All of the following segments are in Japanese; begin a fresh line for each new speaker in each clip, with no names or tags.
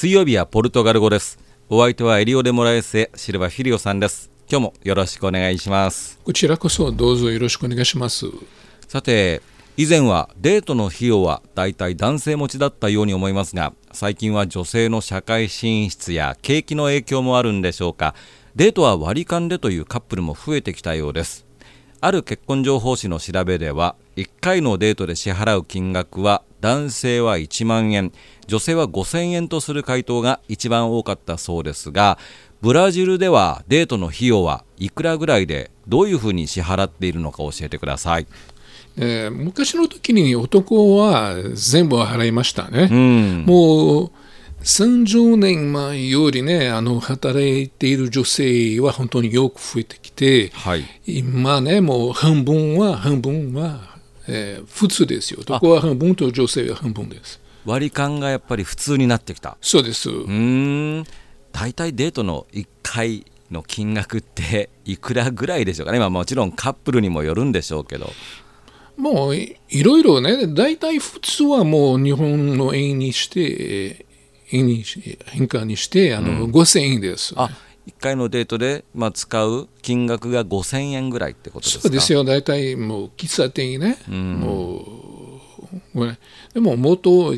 水曜日はポルトガル語です。お相手はエリオ・デ・モラエスシルバ・フィリオさんです。今日もよろしくお願いします。
こちらこそどうぞよろしくお願いします。
さて、以前はデートの費用はだいたい男性持ちだったように思いますが、最近は女性の社会進出や景気の影響もあるんでしょうか。デートは割り勘でというカップルも増えてきたようです。ある結婚情報誌の調べでは、1回のデートで支払う金額は男性は1万円、女性は5000円とする回答が一番多かったそうですが、ブラジルではデートの費用はいくらぐらいでどういうふうに支払っているのか教えてください。
昔の時に男は全部払いましたね。もう30年前よりね、働いている女性は本当によく増えてきて、
はい、
今ね、もう半分は、普通ですよ。男は半分と女性は半分です。
割り勘がやっぱり普通になってきた。
そうです。
大体デートの1回の金額っていくらぐらいでしょうかね。もちろんカップルにもよるんでしょうけど、
もういろいろね、大体普通はもう日本の円にして変換にして5000円です。
1回のデートで、使う金額が5000円ぐらいってことですか。
そうですよ。大体もう喫茶店ね、もうでももっと、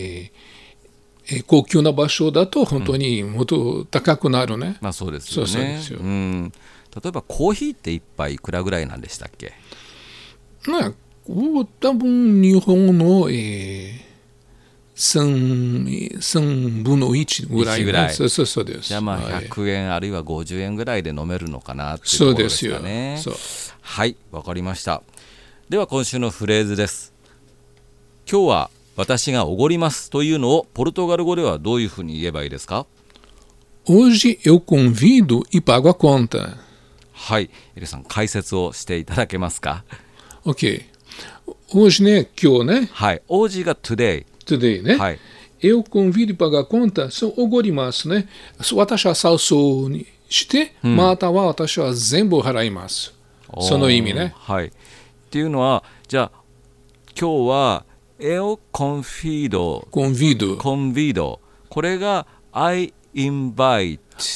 高級な場所だと本当にもっと高くなるね。
そうですよね。
そうですよ。
例えばコーヒーって1杯いくらぐらいなんでしたっけ。
多分日本の、3分の1ぐらい、ね、そうです。
じゃあ100円あるいは50円ぐらいで飲めるのかなっていうところですかね。
そうですよ。
はい、わかりました。では今週のフレーズです。今日は私がおごりますというのをポルトガル語ではどういうふうに言えばいいですか。
Hoje eu convido e pago a conta。
はい、エリさん解説をしていただけますか。
OK。 Hojeね、今日ね。
はい、hojeが today
ね。
はい、
eu convido e pago a conta、おごりますね。私はサウスにして、または私は全部払います。その意味ね。
はい。っていうのは、じゃあ今日はeu convido、これが I invite、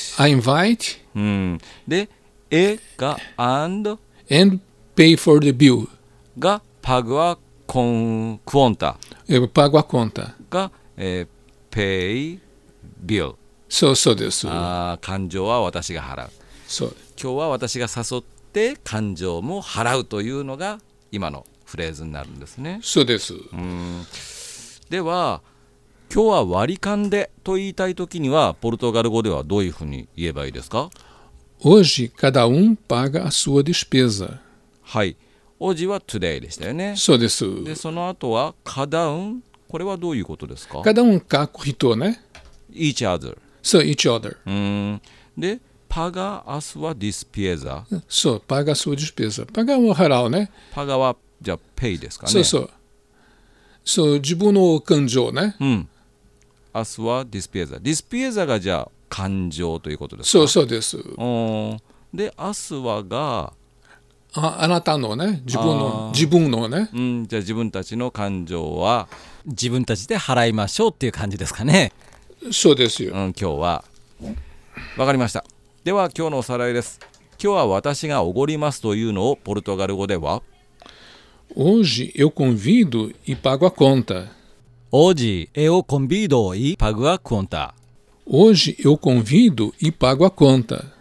でが and
pay for the bill
がpago a conta、
pago a conta
が、pay bill。
そうです。
勘定は私が払う。
そう
今日は私が誘って勘定も払うというのが今のフレーズになるんですね。
そうです。
では今日は割り勘でと言いたいときにはポルトガル語ではどういうふうに言えばいいですか。
Hoje cada paga a sua despesa。
はい、hojeは today でしたよね。
そうです。
でその後はcadaこれはどういうことですか。
cada各人ね。
each other。
そう、each other。
でpaga a sua despesa。
そう、paga a sua despesa。 paga は払うね。
paga はじゃあ pay ですかね。
そう自分の感情ね。
a sua despesa がじゃあ感情ということですか。
そうです。
でa suaが
あなたのね、自分のね。
じゃあ自分たちの感情は自分たちで払いましょうっていう感じですかね。
そうですよ。
今日はわかりました。では今日のおさらいです。今日は私がおごりますというのをポルトガル語では
Hoje eu convido e pago a conta。
Hoje eu convido e pago a conta。
Hoje eu convido e pago a conta。